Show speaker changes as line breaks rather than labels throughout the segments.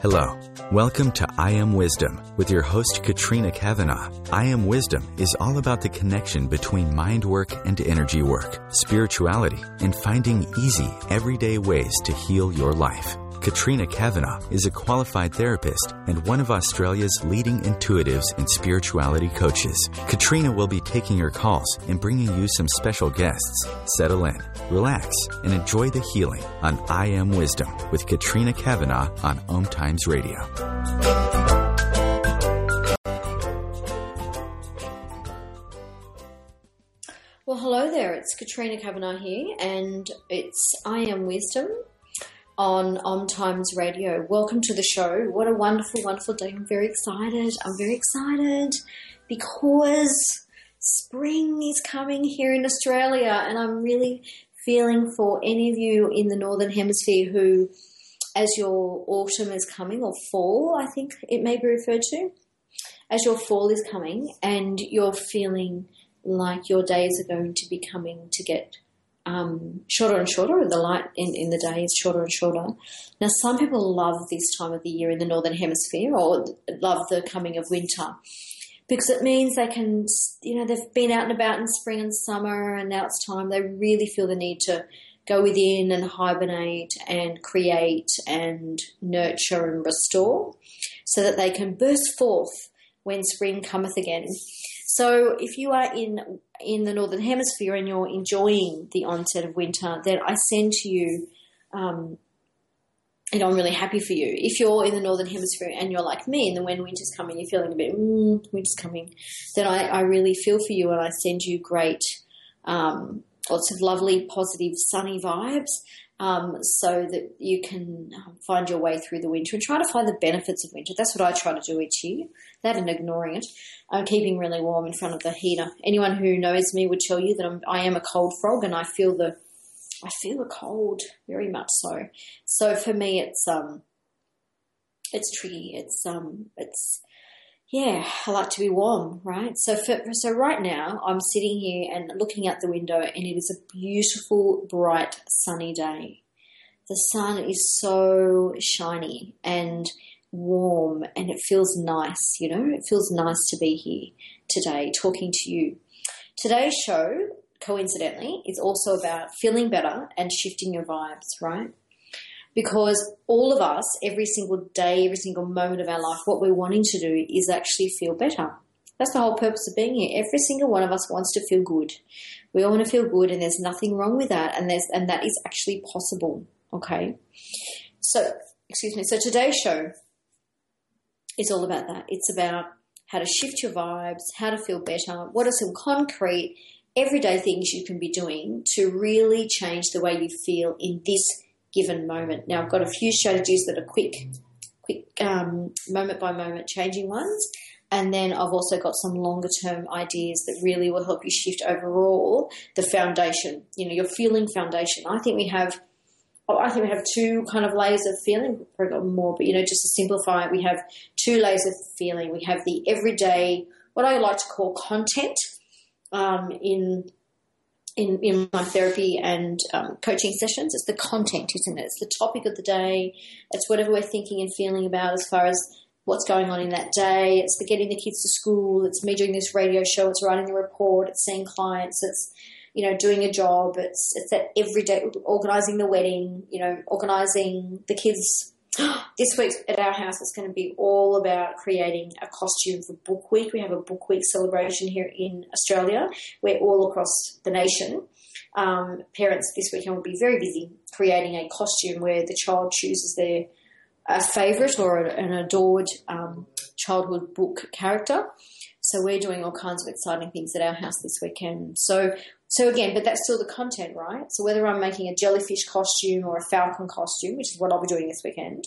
Hello. Welcome to I Am Wisdom with your host, Katrina Kavanagh. I Am Wisdom is all about the connection between mind work and energy work, spirituality, and finding easy, everyday ways to heal your life. Katrina Kavanagh is a qualified therapist and one of Australia's leading intuitives and spirituality coaches. Katrina will be taking your calls and bringing you some special guests. Settle in, relax, and enjoy the healing on I Am Wisdom with Katrina Kavanagh on Om Times Radio.
Well, hello there. It's Katrina Kavanagh here, and it's I Am Wisdom on Om Times Radio. Welcome to the show. What a wonderful, wonderful day. I'm very excited. Because spring is coming here in Australia, and I'm really feeling for any of you in the Northern Hemisphere who, as your autumn is coming, or fall, I think it may be referred to, as your fall is coming and you're feeling like your days are going to be coming to get shorter and shorter. The light in the day is shorter and shorter. Now, some people love this time of the year in the Northern Hemisphere, or love the coming of winter, because it means they can, they've been out and about in spring and summer, and now it's time. They really feel the need to go within and hibernate and create and nurture and restore so that they can burst forth when spring cometh again. So if you are in the Northern Hemisphere and you're enjoying the onset of winter, then I send to you, and I'm really happy for you. If you're in the Northern Hemisphere and you're like me, and then when winter's coming, you're feeling a bit, winter's coming, then I really feel for you, and I send you great, lots of lovely, positive, sunny vibes, so that you can find your way through the winter and try to find the benefits of winter. That's what I try to do each year, that and ignoring it. I'm keeping really warm in front of the heater. Anyone who knows me would tell you that I am a cold frog, and I feel the cold very much so. So for me, it's tricky. I like to be warm, right? So right now, I'm sitting here and looking out the window, and it is a beautiful, bright, sunny day. The sun is so shiny and warm, and it feels nice, It feels nice to be here today talking to you. Today's show, coincidentally, is also about feeling better and shifting your vibes, right? Because all of us, every single day, every single moment of our life, what we're wanting to do is actually feel better. That's the whole purpose of being here. Every single one of us wants to feel good. We all want to feel good, and there's nothing wrong with that, and that is actually possible, okay? So today's show is all about that. It's about how to shift your vibes, how to feel better, what are some concrete, everyday things you can be doing to really change the way you feel in this given moment. Now, I've got a few strategies that are quick moment by moment changing ones, and then I've also got some longer term ideas that really will help you shift overall the foundation, your feeling foundation. I think we have two kind of layers of feeling, probably got more, but just to simplify it, we have two layers of feeling. We have the everyday, what I like to call content, in my therapy and coaching sessions. It's the content, isn't it? It's the topic of the day. It's whatever we're thinking and feeling about as far as what's going on in that day. It's the getting the kids to school. It's me doing this radio show. It's writing the report. It's seeing clients. It's, doing a job. It's that everyday, organising the wedding, organising the kids. This week at our house, it's going to be all about creating a costume for Book Week. We have a Book Week celebration here in Australia, where all across the nation, parents this weekend will be very busy creating a costume where the child chooses their favourite or an adored childhood book character. So we're doing all kinds of exciting things at our house this weekend. So again, but that's still the content, right? So whether I'm making a jellyfish costume or a falcon costume, which is what I'll be doing this weekend,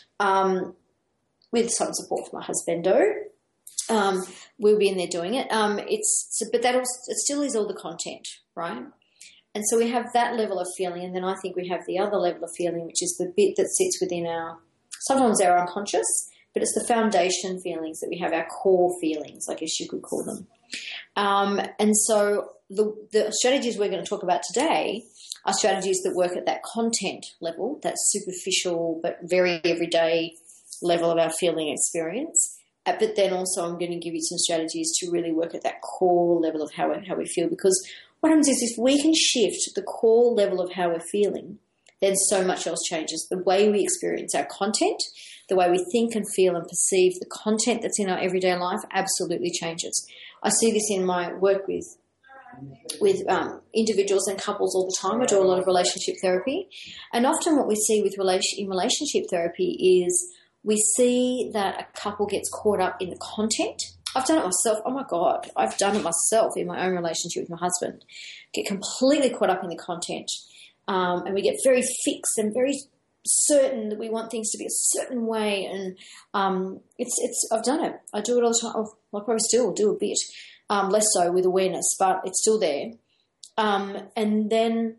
with some support from my husbando, we'll be in there doing it. It still is all the content, right? And so we have that level of feeling, and then I think we have the other level of feeling, which is the bit that sits within sometimes our unconscious, but it's the foundation feelings that we have, our core feelings, I guess you could call them. And so the strategies we're going to talk about today are strategies that work at that content level, that superficial but very everyday level of our feeling experience. But then also I'm going to give you some strategies to really work at that core level of how we feel, because what happens is if we can shift the core level of how we're feeling, then so much else changes. The way we experience our content, the way we think and feel and perceive the content that's in our everyday life absolutely changes. I see this in my work with individuals and couples all the time. I do a lot of relationship therapy. And often what we see with in relationship therapy is we see that a couple gets caught up in the content. I've done it myself. Oh, my God. I've done it myself in my own relationship with my husband. Get completely caught up in the content. And we get very fixed and very certain that we want things to be a certain way. And I've done it. I do it all the time. I probably still do a bit, less so with awareness, but it's still there. And then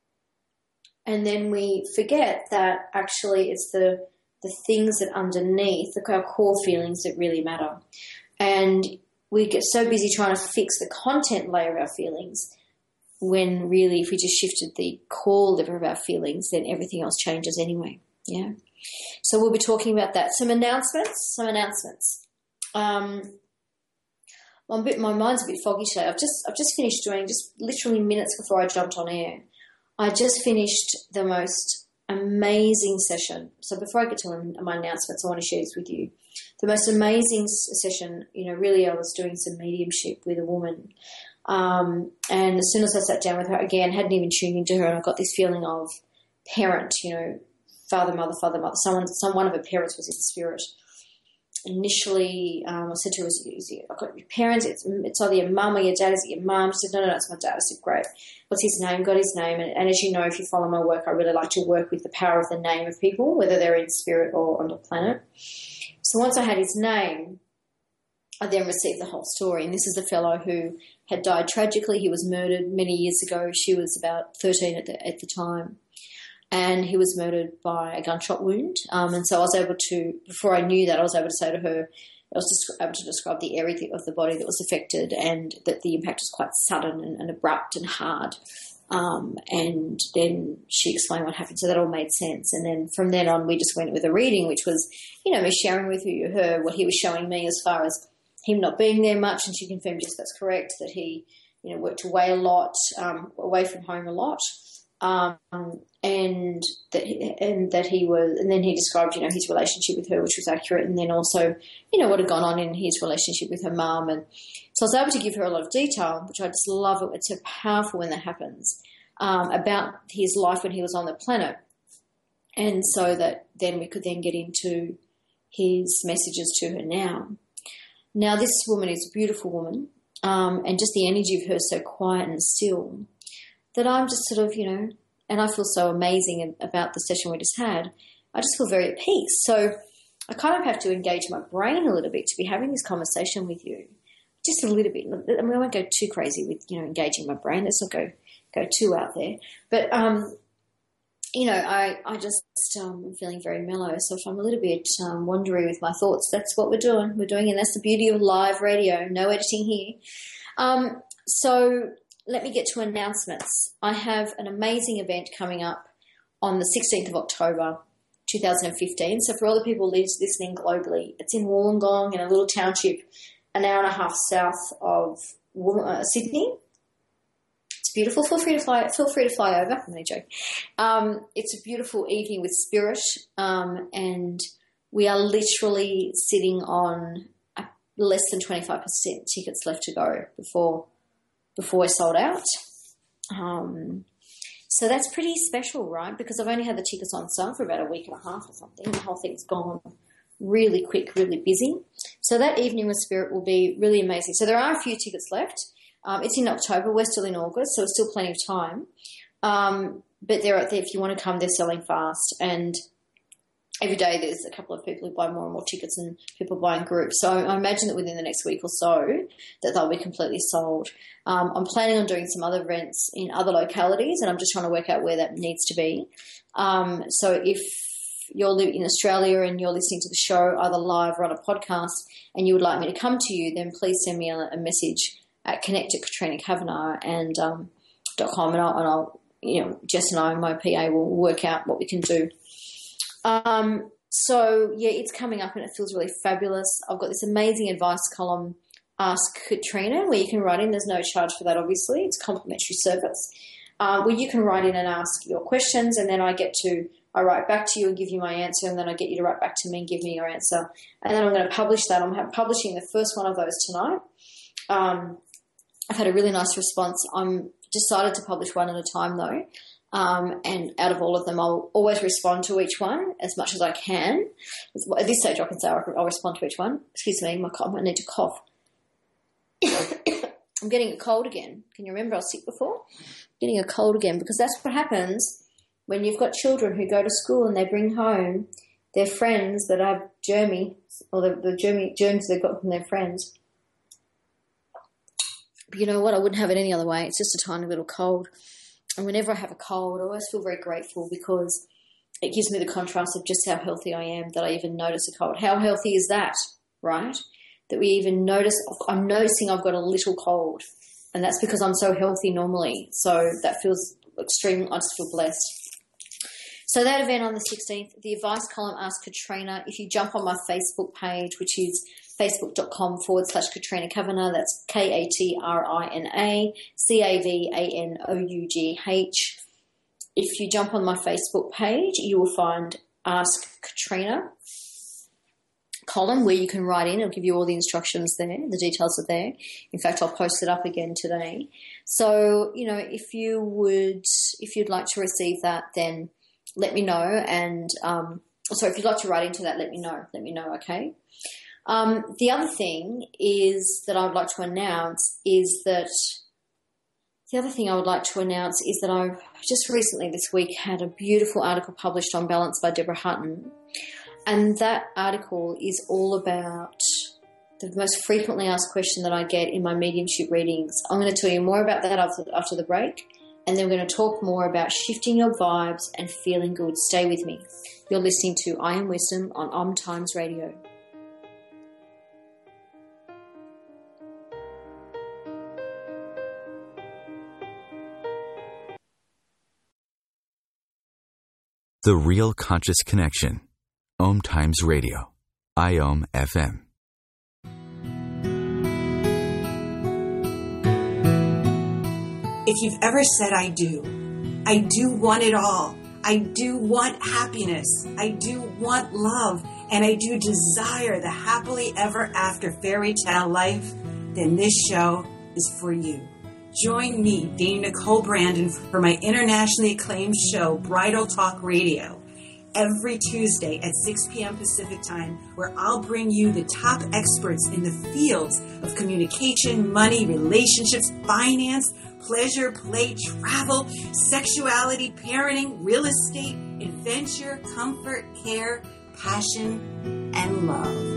we forget that actually it's the things that underneath, our core feelings that really matter. And we get so busy trying to fix the content layer of our feelings, when really if we just shifted the core level of our feelings, then everything else changes anyway. Yeah. So we'll be talking about that. Some announcements. My mind's a bit foggy today. I've just finished doing, just literally minutes before I jumped on air, I just finished the most amazing session. So before I get to my announcements, I want to share this with you. The most amazing session, really I was doing some mediumship with a woman. And as soon as I sat down with her, again, hadn't even tuned into her, and I got this feeling of parent, father, mother, one of her parents was in spirit. Initially, I said to her, I've got your parents, it's either your mum or your dad. Is it your mum? She said, no, it's my dad. I said, great. What's his name? Got his name. And as you know, if you follow my work, I really like to work with the power of the name of people, whether they're in spirit or on the planet. So once I had his name, I then received the whole story. And this is a fellow who had died tragically. He was murdered many years ago. She was about 13 at the time. And he was murdered by a gunshot wound. And so I was able to, before I knew that, I was able to say to her, I was just able to describe the area of the body that was affected, and that the impact was quite sudden and abrupt and hard. And then she explained what happened. So that all made sense. And then from then on, we just went with a reading, which was, me sharing with her what he was showing me as far as him not being there much. And she confirmed, yes, that's correct, that he, worked away a lot, away from home a lot. And that he was, and then he described, his relationship with her, which was accurate. And then also, what had gone on in his relationship with her mum. And so I was able to give her a lot of detail, which I just love it. It's so powerful when that happens, about his life when he was on the planet. And so that then we could then get into his messages to her now. Now, this woman is a beautiful woman, and just the energy of her is so quiet and still, that I'm just sort of, and I feel so amazing about the session we just had. I just feel very at peace. So I kind of have to engage my brain a little bit to be having this conversation with you. Just a little bit. I mean, I won't go too crazy with, engaging my brain. Let's not go too out there. But, I just am feeling very mellow. So if I'm a little bit wandery with my thoughts, that's what we're doing. And that's the beauty of live radio. No editing here. So let me get to announcements. I have an amazing event coming up on the 16th of October, 2015. So for all the people listening globally, it's in Wollongong, in a little township an hour and a half south of Sydney. It's beautiful. Feel free to fly over. I'm only joking. It's a beautiful evening with spirit, and we are literally sitting on less than 25% tickets left to go before we're sold out. So that's pretty special, right? Because I've only had the tickets on sale for about a week and a half or something, and the whole thing's gone really quick, really busy. So that evening with spirit will be really amazing. So there are a few tickets left. It's in October. We're still in August, so it's still plenty of time. But they're out there. If you want to come, they're selling fast. And every day there's a couple of people who buy more and more tickets, and people buying groups. So I imagine that within the next week or so that they'll be completely sold. I'm planning on doing some other events in other localities, and I'm just trying to work out where that needs to be. So if you're living in Australia and you're listening to the show either live or on a podcast and you would like me to come to you, then please send me a message at connect@KatrinaKavanagh and .com, and I'll Jess and I, my PA, will work out what we can do. So, yeah, it's coming up and it feels really fabulous. I've got this amazing advice column, Ask Katrina, where you can write in. There's no charge for that, obviously. It's a complimentary service, where you can write in and ask your questions, and then I write back to you and give you my answer, and then I get you to write back to me and give me your answer. And then I'm going to publish that. I'm publishing the first one of those tonight. I've had a really nice response. I'm decided to publish one at a time, though. And out of all of them, I'll always respond to each one as much as I can. At this stage, I can say I'll respond to each one. Excuse me, I need to cough. I'm getting a cold again. Can you remember I was sick before? Getting a cold again, because that's what happens when you've got children who go to school and they bring home their friends that have germs, or the germs they've got from their friends. But you know what? I wouldn't have it any other way. It's just a tiny little cold. And whenever I have a cold, I always feel very grateful, because it gives me the contrast of just how healthy I am that I even notice a cold. How healthy is that, right? That we even notice, I'm noticing I've got a little cold. And that's because I'm so healthy normally. So that feels extreme. I just feel blessed. So that event on the 16th, the advice column, Ask Katrina. If you jump on my Facebook page, which is facebook.com/Katrina Kavanagh, that's KatrinaCavaugh. If you jump on my Facebook page, you will find Ask Katrina column where you can write in. It'll give you all the instructions there. The details are there. In fact, I'll post it up again today. So, if you'd like to receive that, then let me know. And, if you'd like to write into that, let me know. Okay. The other thing is that I would like to announce is that I just recently this week had a beautiful article published on Balance by Deborah Hutton. And that article is all about the most frequently asked question that I get in my mediumship readings. I'm going to tell you more about that after the break. And then we're going to talk more about shifting your vibes and feeling good. Stay with me. You're listening to I Am Wisdom on Om Times Radio.
The Real Conscious Connection. Om Times Radio. IOM FM.
If you've ever said, I do want it all. I do want happiness. I do want love. And I do desire the happily ever after fairy tale life, then this show is for you. Join me, Dana Nicole Brandon, for my internationally acclaimed show, Bridal Talk Radio, every Tuesday at 6 p.m. Pacific Time, where I'll bring you the top experts in the fields of communication, money, relationships, finance, pleasure, play, travel, sexuality, parenting, real estate, adventure, comfort, care, passion, and love.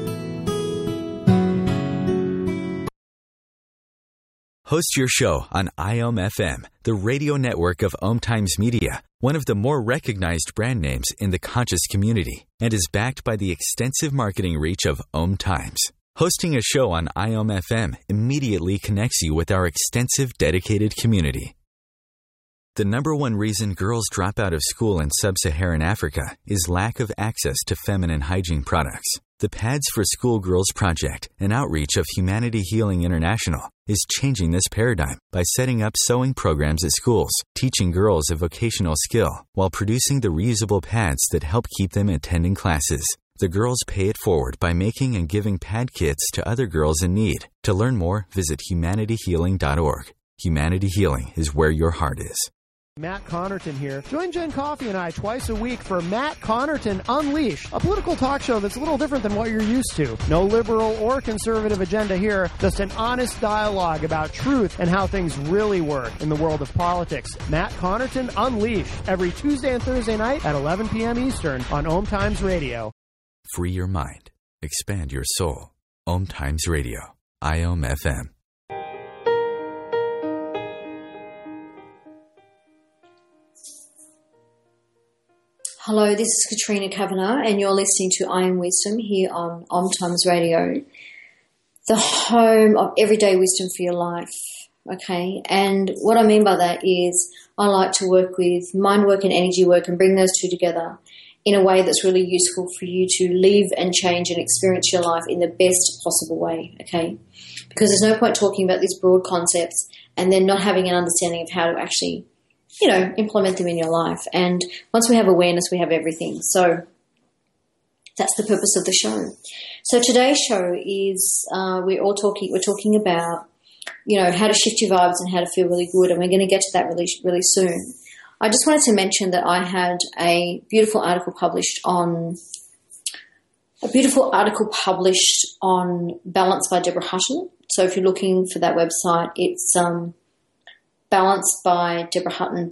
Host your show on IOM FM, the radio network of Om Times Media, one of the more recognized brand names in the conscious community, and is backed by the extensive marketing reach of Om Times. Hosting a show on IOM FM immediately connects you with our extensive dedicated community. The number one reason girls drop out of school in sub-Saharan Africa is lack of access to feminine hygiene products. The Pads for Schoolgirls Project, an outreach of Humanity Healing International, is changing this paradigm by setting up sewing programs at schools, teaching girls a vocational skill, while producing the reusable pads that help keep them attending classes. The girls pay it forward by making and giving pad kits to other girls in need. To learn more, visit humanityhealing.org. Humanity Healing is where your heart is.
Matt Connerton here. Join Jen Coffey and I twice a week for Matt Connerton Unleashed, a political talk show that's a little different than what you're used to. No liberal or conservative agenda here, just an honest dialogue about truth and how things really work in the world of politics. Matt Connerton Unleashed, every Tuesday and Thursday night at 11 p.m. Eastern on Om Times Radio.
Free your mind. Expand your soul. Om Times Radio. IOM FM.
Hello, this is Katrina Kavanagh, and you're listening to I Am Wisdom here on Om Times Radio, the home of everyday wisdom for your life. Okay, and what I mean by that is I like to work with mind work and energy work and bring those two together in a way that's really useful for you to live and change and experience your life in the best possible way, okay? Because there's no point talking about these broad concepts and then not having an understanding of how to actually, implement them in your life. And once we have awareness, we have everything. So that's the purpose of the show. So today's show is we're talking about, how to shift your vibes and how to feel really good, and we're going to get to that really, really soon. I just wanted to mention that I had a beautiful article published on Balance by Deborah Hutton. So if you're looking for that website, it's Balance by Deborah Hutton,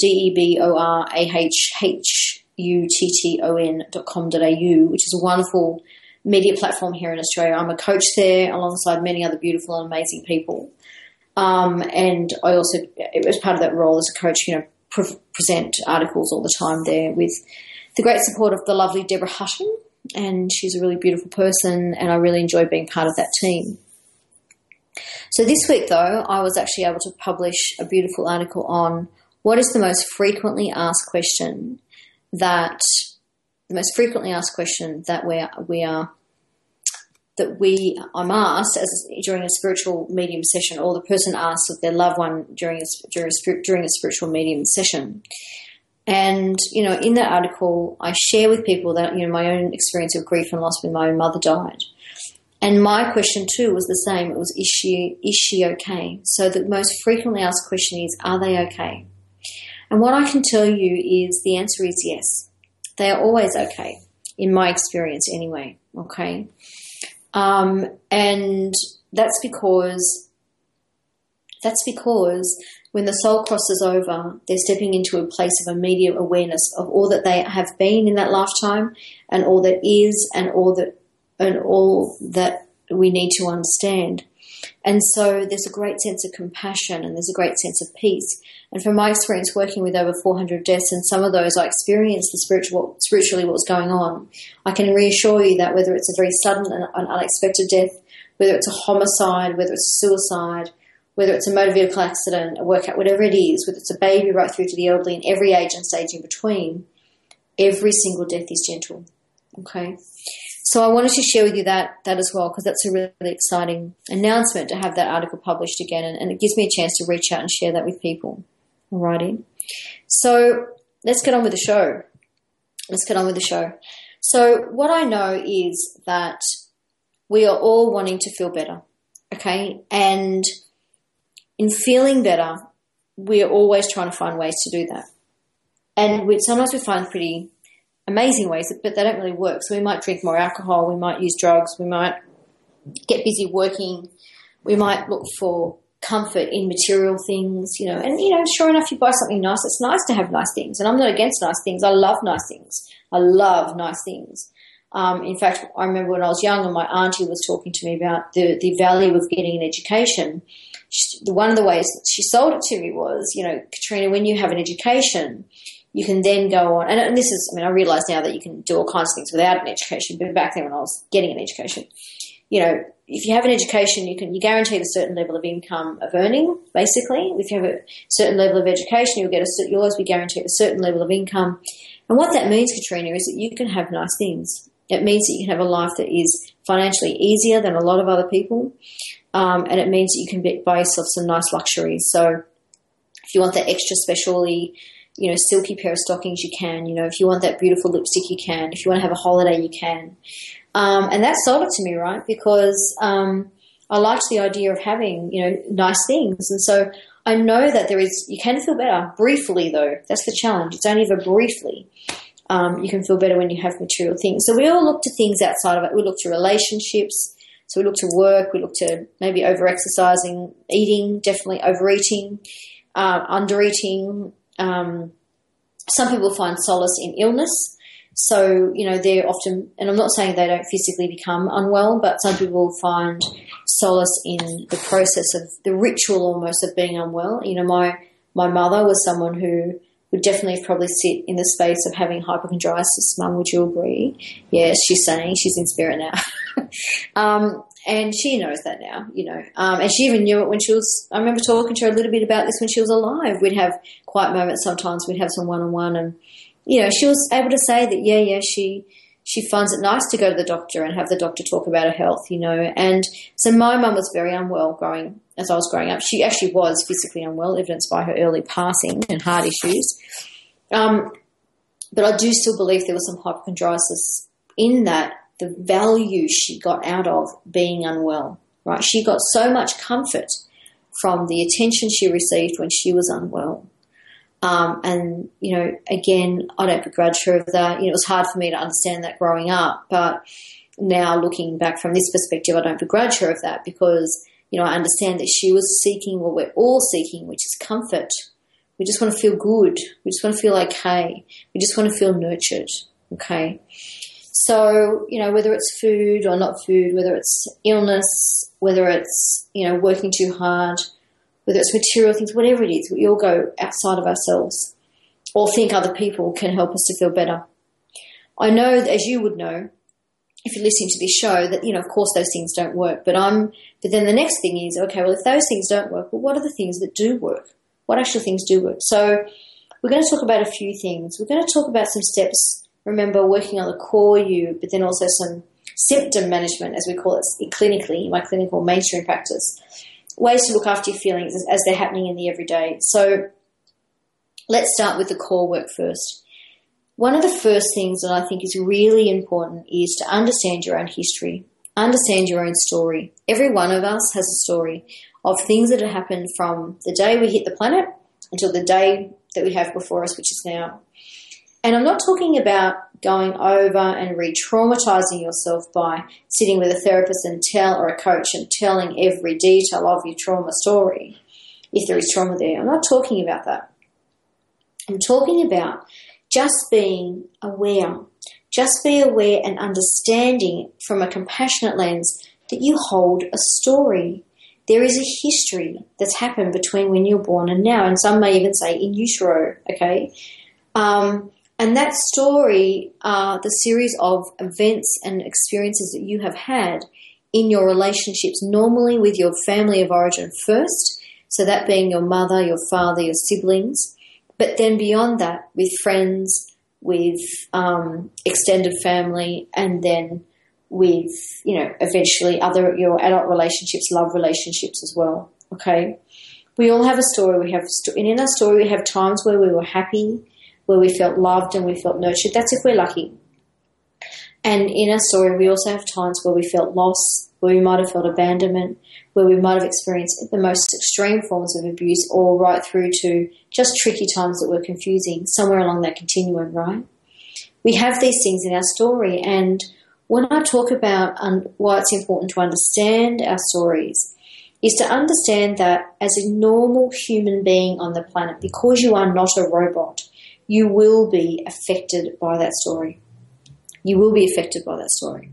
DeborahHutton.com.au, which is a wonderful media platform here in Australia. I'm a coach there alongside many other beautiful and amazing people. And I also, as part of that role as a coach, present articles all the time there with the great support of the lovely Deborah Hutton, and she's a really beautiful person, and I really enjoy being part of that team. So this week, though, I was actually able to publish a beautiful article on what is the most frequently asked question that I'm asked during a spiritual medium session, or the person asks of their loved one during a spiritual medium session. And, in that article, I share with people that, my own experience of grief and loss when my own mother died. And my question too was the same. It was, is she okay? So the most frequently asked question is, are they okay? And what I can tell you is the answer is yes. They are always okay, in my experience anyway, okay? And that's because when the soul crosses over, they're stepping into a place of immediate awareness of all that they have been in that lifetime, and all that is, and all that we need to understand. And so there's a great sense of compassion, and there's a great sense of peace. And from my experience working with over 400 deaths, and some of those I experienced spiritually what was going on, I can reassure you that whether it's a very sudden and unexpected death, whether it's a homicide, whether it's a suicide, whether it's a motor vehicle accident, a workout, whatever it is, whether it's a baby right through to the elderly and every age and stage in between, every single death is gentle, okay? So I wanted to share with you that as well, because that's a really, really exciting announcement to have that article published again, and it gives me a chance to reach out and share that with people. Alrighty. So let's get on with the show. So what I know is that we are all wanting to feel better, okay? And in feeling better, we're always trying to find ways to do that. And sometimes we find pretty amazing ways, but they don't really work. So we might drink more alcohol, we might use drugs, we might get busy working, we might look for comfort in material things, and, sure enough, you buy something nice. It's nice to have nice things, and I'm not against nice things. I love nice things. In fact, I remember when I was young and my auntie was talking to me about the value of getting an education. One of the ways that she sold it to me was, Katrina, when you have an education, you can then go on, and this is, I realise now that you can do all kinds of things without an education, but back then when I was getting an education, if you have an education, you're guaranteed a certain level of income of earning, basically. If you have a certain level of education, you'll always be guaranteed a certain level of income. And what that means, Katrina, is that you can have nice things. It means that you can have a life that is financially easier than a lot of other people, and it means that you can buy yourself some nice luxuries. So if you want that extra specially, silky pair of stockings, you can. If you want that beautiful lipstick, you can. If you want to have a holiday, you can. And that sold it to me, right? Because I liked the idea of having, nice things. And so I know that you can feel better briefly, though. That's the challenge. It's only ever briefly. You can feel better when you have material things. So we all look to things outside of it. We look to relationships. So we look to work. We look to maybe over-exercising, eating, definitely overeating, under-eating. Some people find solace in illness. So, they're often, and I'm not saying they don't physically become unwell, but some people find solace in the process of the ritual almost of being unwell. My mother was someone who would definitely probably sit in the space of having hypochondriasis. Mum, would you agree? Yes, she's saying, she's in spirit now. And she knows that now, and she even knew it I remember talking to her a little bit about this when she was alive. We'd have quiet moments sometimes. We'd have some one-on-one, and she was able to say that, she finds it nice to go to the doctor and have the doctor talk about her health, And so my mum was very unwell as I was growing up. She actually was physically unwell, evidenced by her early passing and heart issues. But I do still believe there was some hypochondriasis in that, the value she got out of being unwell, right? She got so much comfort from the attention she received when she was unwell. And, again, I don't begrudge her of that. It was hard for me to understand that growing up, but now looking back from this perspective, I don't begrudge her of that because, I understand that she was seeking what we're all seeking, which is comfort. We just want to feel good. We just want to feel okay. We just want to feel nurtured, okay? So, whether it's food or not food, whether it's illness, whether it's, working too hard, whether it's material things, whatever it is, we all go outside of ourselves or think other people can help us to feel better. I know, as you would know, if you're listening to this show, that, of course those things don't work. But then the next thing is, okay, well, if those things don't work, well, what are the things that do work? What actual things do work? So we're going to talk about a few things. We're going to talk about some steps, remember, working on the core you, but then also some symptom management, as we call it clinically, in my clinical mainstream practice, ways to look after your feelings as they're happening in the everyday. So let's start with the core work first. One of the first things that I think is really important is to understand your own history, understand your own story. Every one of us has a story of things that have happened from the day we hit the planet until the day that we have before us, which is now. And I'm not talking about going over and re-traumatizing yourself by sitting with a therapist or a coach and telling every detail of your trauma story, if there is trauma there. I'm not talking about that. I'm talking about just being aware. Just be aware and understanding from a compassionate lens that you hold a story. There is a history that's happened between when you're born and now, and some may even say in utero, okay? And that story are the series of events and experiences that you have had in your relationships, normally with your family of origin first, so that being your mother, your father, your siblings, but then beyond that with friends, with extended family, and then with, eventually your adult relationships, love relationships as well, okay? We all have a story. And in our story we have times where we were happy, where we felt loved and we felt nurtured. That's if we're lucky. And in our story, we also have times where we felt loss, where we might have felt abandonment, where we might have experienced the most extreme forms of abuse, or right through to just tricky times that were confusing, somewhere along that continuum, right? We have these things in our story. And when I talk about why it's important to understand our stories, is to understand that as a normal human being on the planet, because you are not a robot, you will be affected by that story. You will be affected by that story.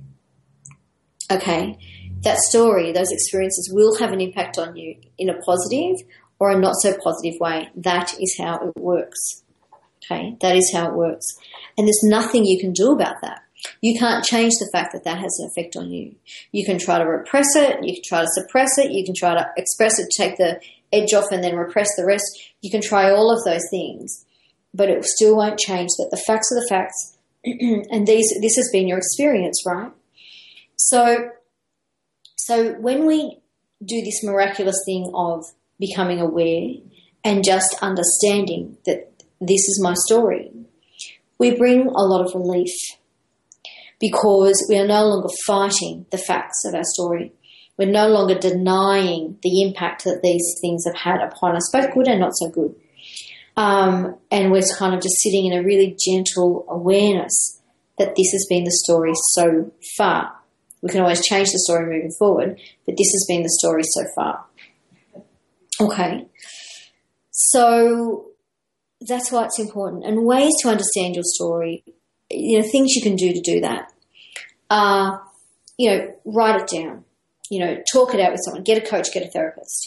Okay? That story, those experiences will have an impact on you in a positive or a not so positive way. That is how it works. Okay? That is how it works. And there's nothing you can do about that. You can't change the fact that that has an effect on you. You can try to repress it. You can try to suppress it. You can try to express it, take the edge off and then repress the rest. You can try all of those things, but it still won't change that the facts are the facts. And this has been your experience, right? So when we do this miraculous thing of becoming aware and just understanding that this is my story, we bring a lot of relief because we are no longer fighting the facts of our story. We're no longer denying the impact that these things have had upon us, both good and not so good. And we're kind of just sitting in a really gentle awareness that this has been the story so far. We can always change the story moving forward, but this has been the story so far. Okay. So that's why it's important. And ways to understand your story, things you can do to do that are, write it down, talk it out with someone, get a coach, get a therapist,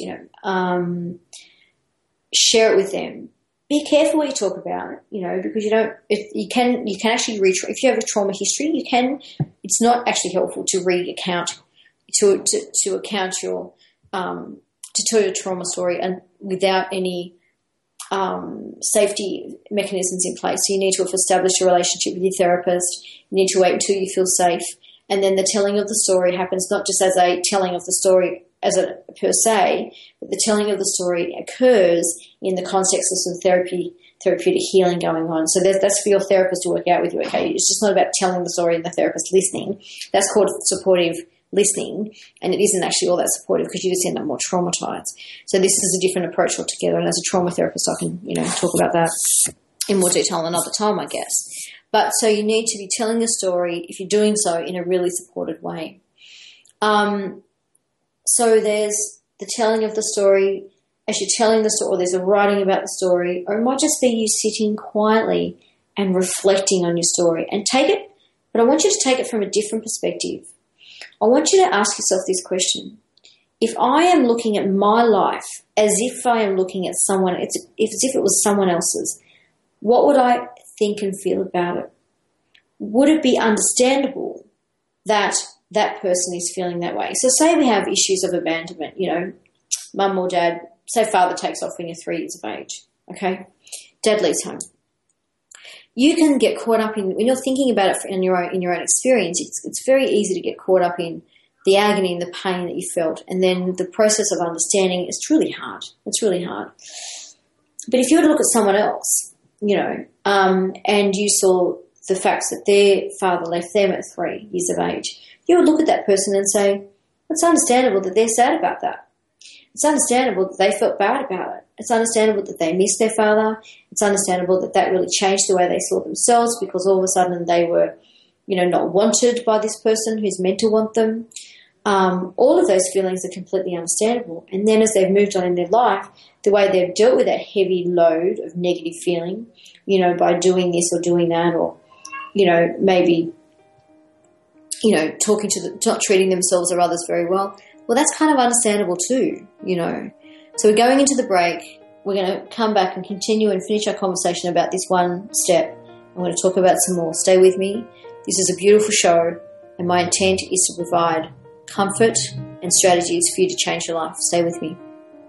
share it with them. Be careful what you talk about, because you can actually if you have a trauma history, it's not actually helpful to recount, to account to tell your trauma story and without any safety mechanisms in place. So you need to have established a relationship with your therapist. You need to wait until you feel safe. And then the telling of the story happens not just as a telling of the story as a per se, but the telling of the story occurs in the context of some therapeutic healing going on. So that's for your therapist to work out with you, okay? It's just not about telling the story and the therapist listening. That's called supportive listening, and it isn't actually all that supportive because you just end up more traumatized. So this is a different approach altogether, and as a trauma therapist I can, talk about that in more detail another time, I guess. But so you need to be telling the story, if you're doing so, in a really supported way. So there's the telling of the story. As you're telling the story, or there's a writing about the story, or it might just be you sitting quietly and reflecting on your story. And take it, but I want you to take it from a different perspective. I want you to ask yourself this question. If I am looking at my life as if I am looking at someone, as if it was someone else's, what would I think and feel about it? Would it be understandable that that person is feeling that way? So say we have issues of abandonment, mum or dad, say father takes off when you're 3 years of age, okay? Dad leaves home. You can get caught up in, when you're thinking about it in your own experience, it's very easy to get caught up in the agony and the pain that you felt, and then the process of understanding is truly hard. It's really hard. But if you were to look at someone else, and you saw the facts that their father left them at 3 years of age, you would look at that person and say, it's understandable that they're sad about that. It's understandable that they felt bad about it. It's understandable that they missed their father. It's understandable that that really changed the way they saw themselves because all of a sudden they were, not wanted by this person who's meant to want them. All of those feelings are completely understandable. And then as they've moved on in their life, the way they've dealt with that heavy load of negative feeling, by doing this or doing that, or, maybe, not treating themselves or others very well, well, that's kind of understandable too, So we're going into the break. We're going to come back and continue and finish our conversation about this one step. I'm going to talk about some more. Stay with me. This is a beautiful show, and my intent is to provide comfort and strategies for you to change your life. Stay with me.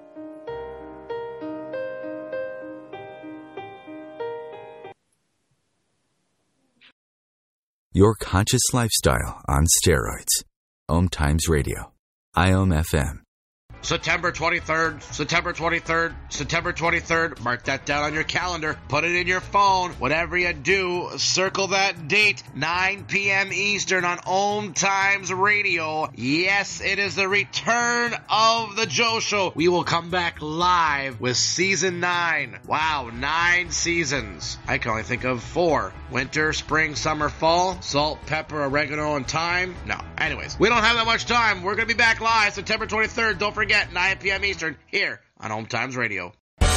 Your conscious lifestyle on steroids. Om Times Radio. IOM FM.
September 23rd, September 23rd, September 23rd. Mark that down on your calendar. Put it in your phone. Whatever you do, circle that date. 9 p.m. Eastern on Om Times Radio. Yes, it is the return of the Joe Show. We will come back live with Season 9. Wow, 9 seasons. I can only think of 4. Winter, spring, summer, fall. Salt, pepper, oregano, and thyme. No. Anyways, we don't have that much time. We're going to be back live September 23rd. Don't forget. 9 p.m. Eastern, here on Om Times Radio.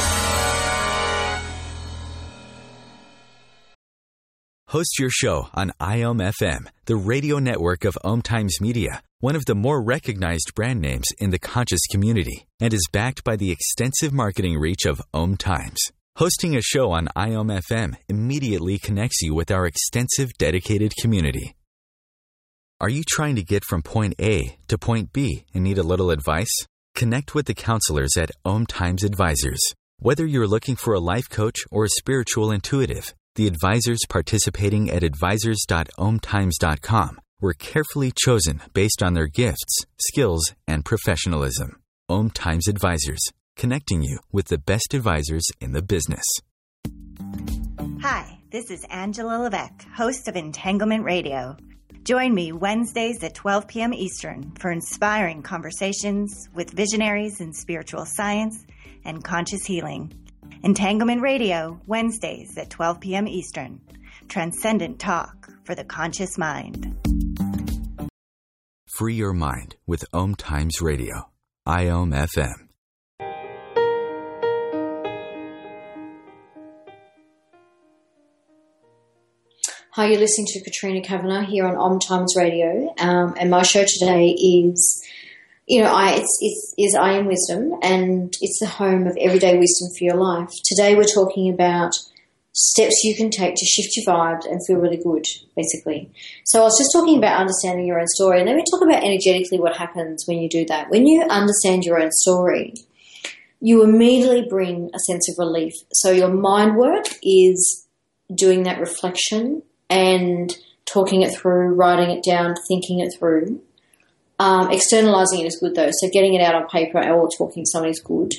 Host your show on IOM FM, the radio network of Om Times Media, one of the more recognized brand names in the conscious community, and is backed by the extensive marketing reach of Om Times. Hosting a show on IOM FM immediately connects you with our extensive dedicated community. Are you trying to get from point A to point B and need a little advice? Connect with the counselors at Om Times Advisors. Whether you're looking for a life coach or a spiritual intuitive, the advisors participating at advisors.omtimes.com were carefully chosen based on their gifts, skills, and professionalism. Om Times Advisors, connecting you with the best advisors in the business.
Hi, this is Angela Levesque, host of Entanglement Radio. Join me Wednesdays at 12 p.m. Eastern for inspiring conversations with visionaries in spiritual science and conscious healing. Entanglement Radio, Wednesdays at 12 p.m. Eastern. Transcendent talk for the conscious mind.
Free your mind with Om Times Radio. IOM FM.
Hi, you're listening to Katrina Kavanagh here on Om Times Radio, and my show today is, I Am Wisdom, and it's the home of everyday wisdom for your life. Today we're talking about steps you can take to shift your vibes and feel really good, basically. So I was just talking about understanding your own story, and let me talk about energetically what happens when you do that. When you understand your own story, you immediately bring a sense of relief. So your mind work is doing that reflection and talking it through, writing it down, thinking it through. Externalizing it is good though. So getting it out on paper or talking to somebody is good.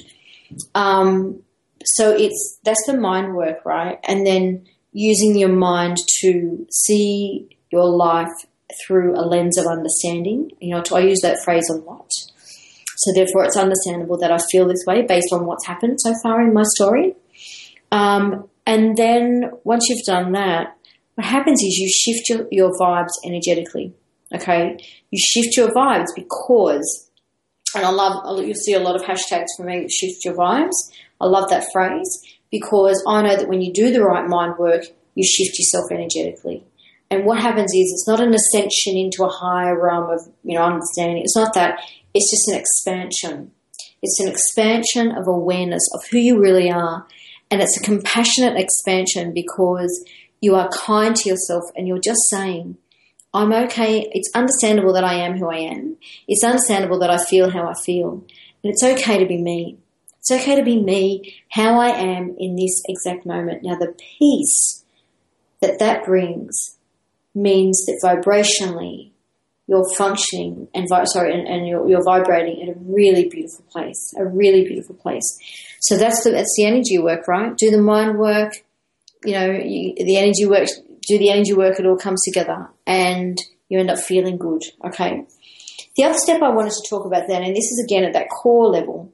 So that's the mind work, right? And then using your mind to see your life through a lens of understanding. You know, I use that phrase a lot. So therefore it's understandable that I feel this way based on what's happened so far in my story. And then once you've done that, what happens is you shift your vibes energetically, okay? You shift your vibes because, and you'll see a lot of hashtags from me, shift your vibes. I love that phrase because I know that when you do the right mind work, you shift yourself energetically. And what happens is it's not an ascension into a higher realm of, understanding. It's not that. It's just an expansion. It's an expansion of awareness of who you really are. And it's a compassionate expansion because you are kind to yourself and you're just saying, I'm okay. It's understandable that I am who I am. It's understandable that I feel how I feel. And it's okay to be me. It's okay to be me, how I am in this exact moment. Now, the peace that brings means that vibrationally you're functioning and you're vibrating at a really beautiful place, So that's the energy work, right? Do the mind work, the energy work, do the energy work, it all comes together and you end up feeling good, okay? The other step I wanted to talk about then, and this is again at that core level,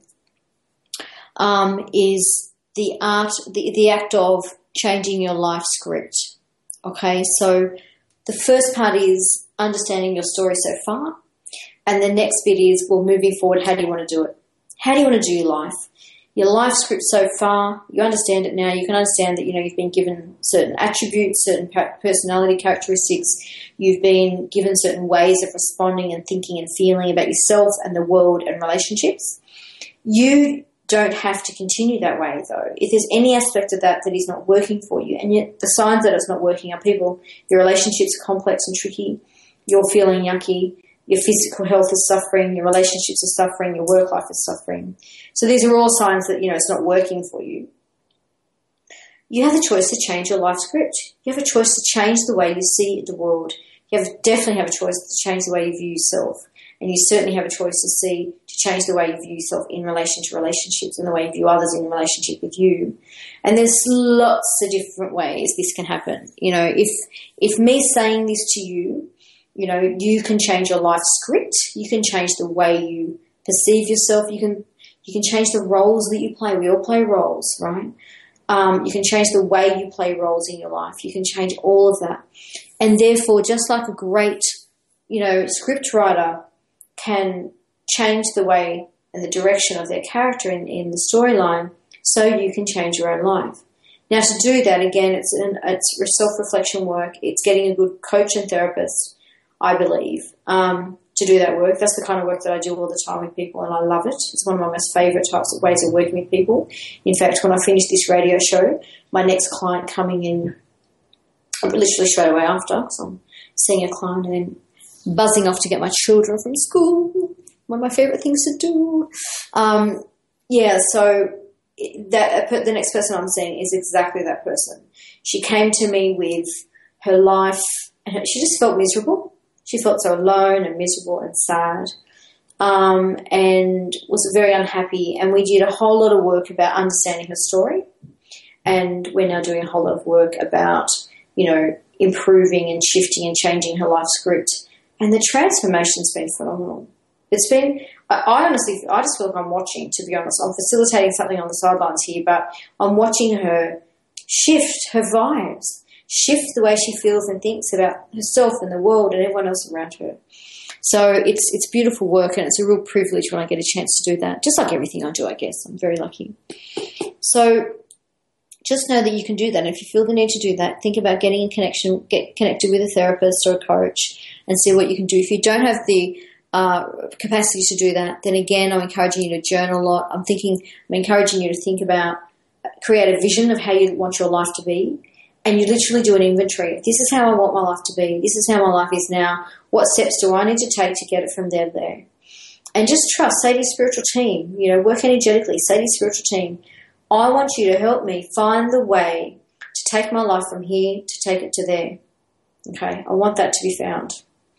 is the act of changing your life script, okay? So the first part is understanding your story so far, and the next bit is, well, moving forward, how do you want to do it? How do you want to do your life? Your life script so far, you understand it now. You can understand that, you've been given certain attributes, certain personality characteristics. You've been given certain ways of responding and thinking and feeling about yourself and the world and relationships. You don't have to continue that way, though. If there's any aspect of that is not working for you, and yet the signs that it's not working are your relationships are complex and tricky, you're feeling yucky, your physical health is suffering, your relationships are suffering, your work life is suffering. So these are all signs that, it's not working for you. You have the choice to change your life script. You have a choice to change the way you see the world. You definitely have a choice to change the way you view yourself. And you certainly have a choice to change the way you view yourself in relation to relationships and the way you view others in relationship with you. And there's lots of different ways this can happen. If me saying this to you, you can change your life script. You can change the way you perceive yourself. You can change the roles that you play. We all play roles, right? You can change the way you play roles in your life. You can change all of that. And therefore, just like a great, script writer can change the way and the direction of their character in the storyline, so you can change your own life. Now, to do that, again, it's self-reflection work. It's getting a good coach and therapist, I believe, to do that work. That's the kind of work that I do all the time with people, and I love it. It's one of my most favourite types of ways of working with people. In fact, when I finish this radio show, my next client coming in literally straight away after, so I'm seeing a client and then buzzing off to get my children from school. One of my favourite things to do. So the next person I'm seeing is exactly that person. She came to me with her life, and she just felt miserable. She felt so alone and miserable and sad, and was very unhappy. And we did a whole lot of work about understanding her story, and we're now doing a whole lot of work about, improving and shifting and changing her life script. And the transformation's been phenomenal. It's been, I just feel like I'm watching, to be honest. I'm facilitating something on the sidelines here, but I'm watching her shift her vibes, shift the way she feels and thinks about herself and the world and everyone else around her. So it's beautiful work, and it's a real privilege when I get a chance to do that, just like everything I do, I guess. I'm very lucky. So just know that you can do that. And if you feel the need to do that, think about getting in connection, get connected with a therapist or a coach and see what you can do. If you don't have the capacity to do that, then again, I'm encouraging you to journal a lot. I'm encouraging you to think about, create a vision of how you want your life to be, and you literally do an inventory. This is how I want my life to be. This is how my life is now. What steps do I need to take to get it from there to there? And just trust, say to your spiritual team, work energetically, say to your spiritual team, I want you to help me find the way to take my life from here to take it to there. Okay, I want that to be found.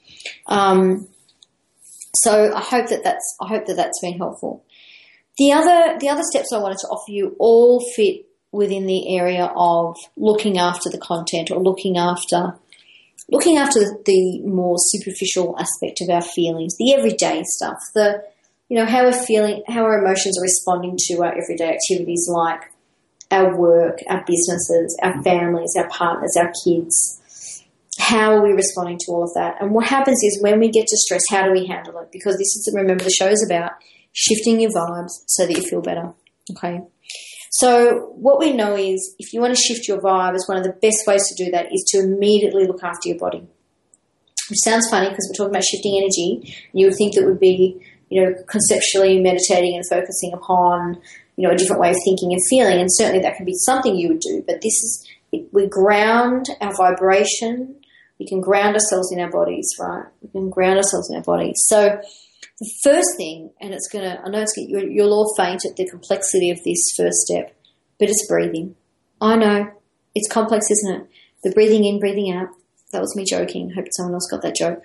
So I hope that that's been helpful. The other steps I wanted to offer you all fit within the area of looking after the content, or looking after the more superficial aspect of our feelings, the everyday stuff, how we're feeling, how our emotions are responding to our everyday activities like our work, our businesses, our families, our partners, our kids. How are we responding to all of that? And what happens is when we get distressed, how do we handle it? Because this is, remember, the show is about shifting your vibes so that you feel better. Okay. So what we know is if you want to shift your vibe, is one of the best ways to do that is to immediately look after your body. Which sounds funny because we're talking about shifting energy. And you would think that would be, conceptually meditating and focusing upon, a different way of thinking and feeling. And certainly that can be something you would do. But we ground our vibration. We can ground ourselves in our bodies, right? We can ground ourselves in our bodies. So the first thing, and you'll all faint at the complexity of this first step, but it's breathing. I know, it's complex, isn't it? The breathing in, breathing out. That was me joking. Hope someone else got that joke.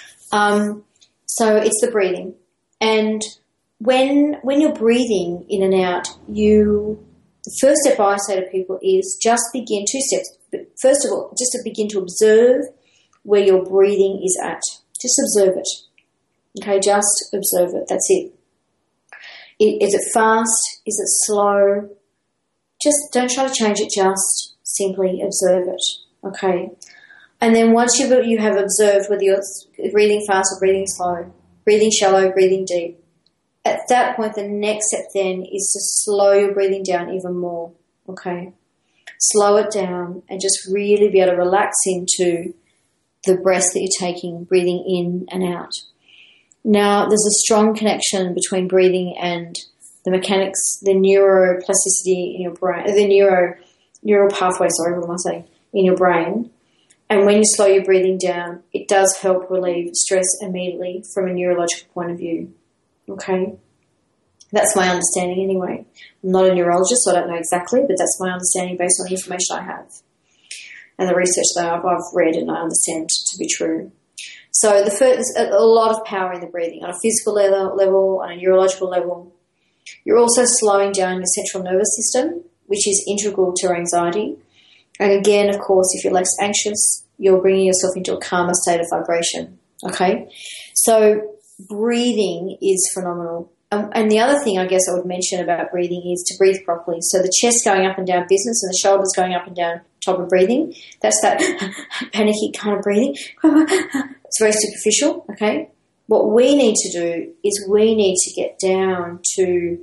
So it's the breathing. And when you're breathing in and out, the first step I say to people is just begin, 2 steps. But first of all, just to begin to observe where your breathing is at. Just observe it. Okay, just observe it. That's it. Is it fast? Is it slow? Just don't try to change it. Just simply observe it. Okay. And then once you have observed whether you're breathing fast or breathing slow, breathing shallow, breathing deep, at that point the next step then is to slow your breathing down even more. Okay. Slow it down and just really be able to relax into the breaths that you're taking, breathing in and out. Now, there's a strong connection between breathing and the mechanics, the neuroplasticity in your brain, the neural pathway, what am I saying, in your brain. And when you slow your breathing down, it does help relieve stress immediately from a neurological point of view. Okay? That's my understanding anyway. I'm not a neurologist, so I don't know exactly, but that's my understanding based on the information I have and the research that I've read and I understand to be true. So there's a lot of power in the breathing on a physical level, on a neurological level. You're also slowing down your central nervous system, which is integral to anxiety. And again, of course, if you're less anxious, you're bringing yourself into a calmer state of vibration. Okay? So breathing is phenomenal. And the other thing I guess I would mention about breathing is to breathe properly. So the chest going up and down business and the shoulders going up and down top of breathing, that's that panicky kind of breathing. It's very superficial, okay? What we need to do is we need to get down to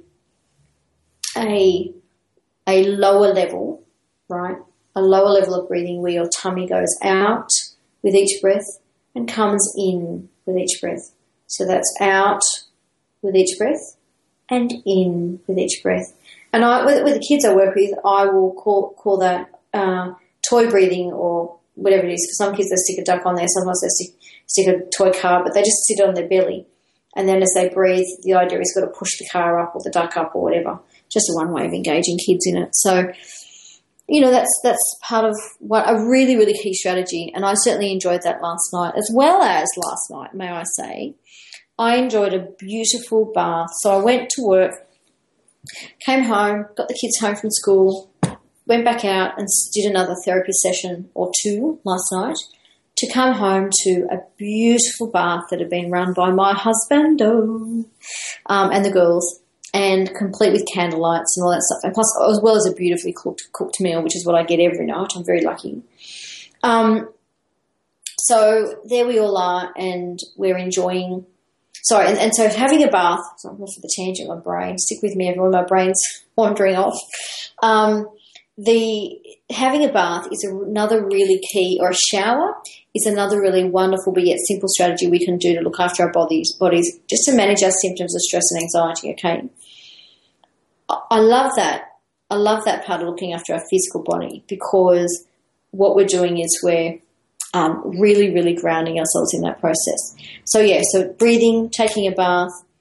a lower level, right? A lower level of breathing where your tummy goes out with each breath and comes in with each breath. So that's out with each breath and in with each breath. And with the kids I work with, I will call that toy breathing or whatever it is. For some kids, they stick a duck on there. Sometimes they stick a toy car, but they just sit on their belly. And then as they breathe, the idea is got to push the car up or the duck up or whatever. Just one way of engaging kids in it. So, that's part of what a really, really key strategy. And I certainly enjoyed that last night, as well as last night, may I say. I enjoyed a beautiful bath. So I went to work, came home, got the kids home from school, went back out and did another therapy session or 2 last night to come home to a beautiful bath that had been run by my husband and the girls, and complete with candlelights and all that stuff. And plus, as well as a beautifully cooked meal, which is what I get every night. I'm very lucky. So there we all are, and we're enjoying... Sorry, and so having a bath, so I'm off for the tangent, my brain, stick with me everyone, my brain's wandering off. Having a bath is another really key, or a shower is another really wonderful but yet simple strategy we can do to look after our bodies just to manage our symptoms of stress and anxiety, okay? I love that. I love that part of looking after our physical body, because what we're doing is we're really, really grounding ourselves in that process. So, so breathing, taking a bath,